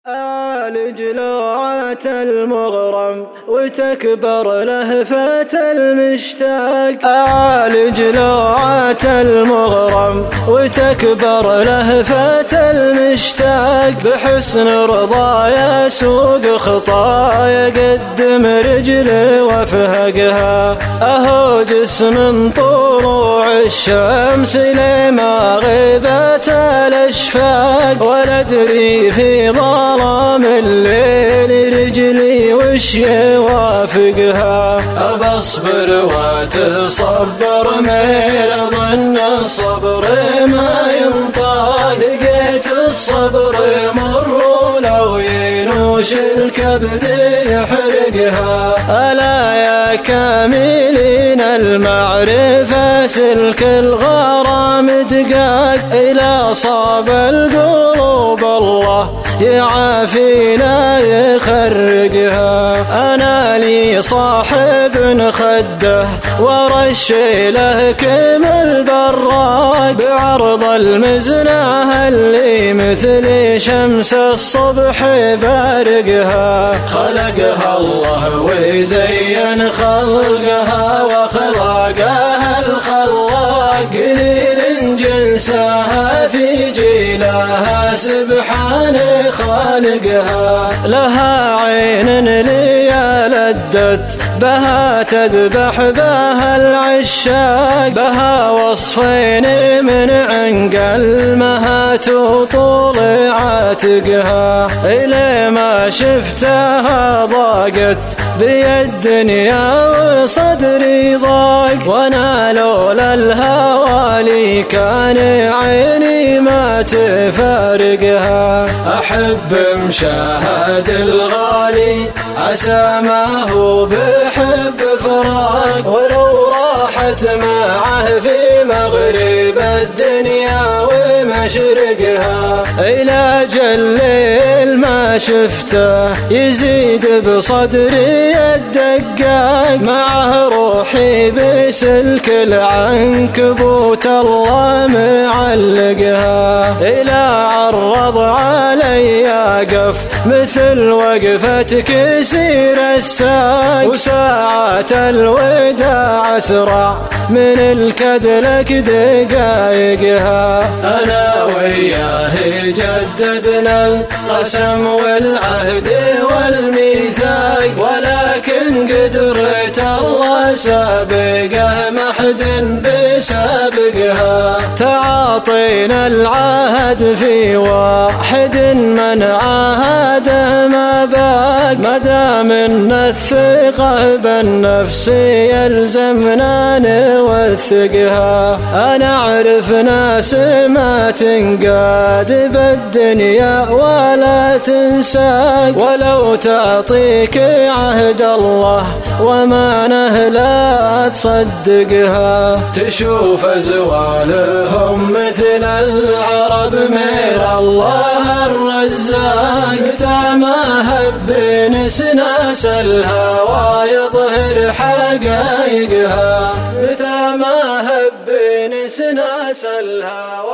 لجلوعة المغرم وتكبر لهفة المشتاق. لجلوعة المغرم وتكبر لهفة المشتاق. بحسن رضا يسوق خطايا قدم رجله وفهقها. أهو جسم طلوع الشمس لما غيبت الأشفاق. ولا أدري في ظلام الليل رجلي وش يوافقها. أبصبر وتصبر ما ظن الصبر ما ينطاق. لقيت الصبر مر لو ينوش الكبد يحرقها. ألا يا كاملين المعرفة سلك الغرام دقاق. إلى صاب القلوب الله يعافينا يخرقها. أنا لي صاحب خده ورشي له كم البراق. بعرض المزنة اللي مثل شمس الصبح بارقها. خلقها الله وزين خلقها وخلقها الخلاق. قليل جنسها في جيلها سبحان خالقها. لها عين لي لدت بها تذبح بها العشاق. بها وصفين من عنق المهات وطول عاتقها. إلي ما شفتها ضاقت بي الدنيا وصدري ضاق. وانا لولا الهوى كان عيني ما تفارقها. أحب مشاهد الغالي عسى ما هو بحب فراق. ولو راحت معه في مغرب الدنيا ومشرقها. إلى جليل ما شفته يزيد بصدري الدقاق. معه روحي بسلك العنكبوت الله معلقها. إلى عرض علي قف مثل وقفة كسير الساق. وساعات الوداع أسرع من الكدلك دقايقها. أنا وياه جددنا القسم والعهد والميثاق. ولكن قدرة الله سابقه ما حد بسابقها. تعاطينا العهد في واحد من عاهده ما باق. مدام ان الثقة بالنفس يلزمنا نوثقها. انا اعرف ناس ما تنقاد بالدنيا ولا تنساق. ولو تعطيك عهد الله وما نهلا تصدقها. تشوف أزوالهم مثل العرب مير الله الرزاق. ما هب نسناس الهوى يظهر حقائقها. ما هب نسناس الهوى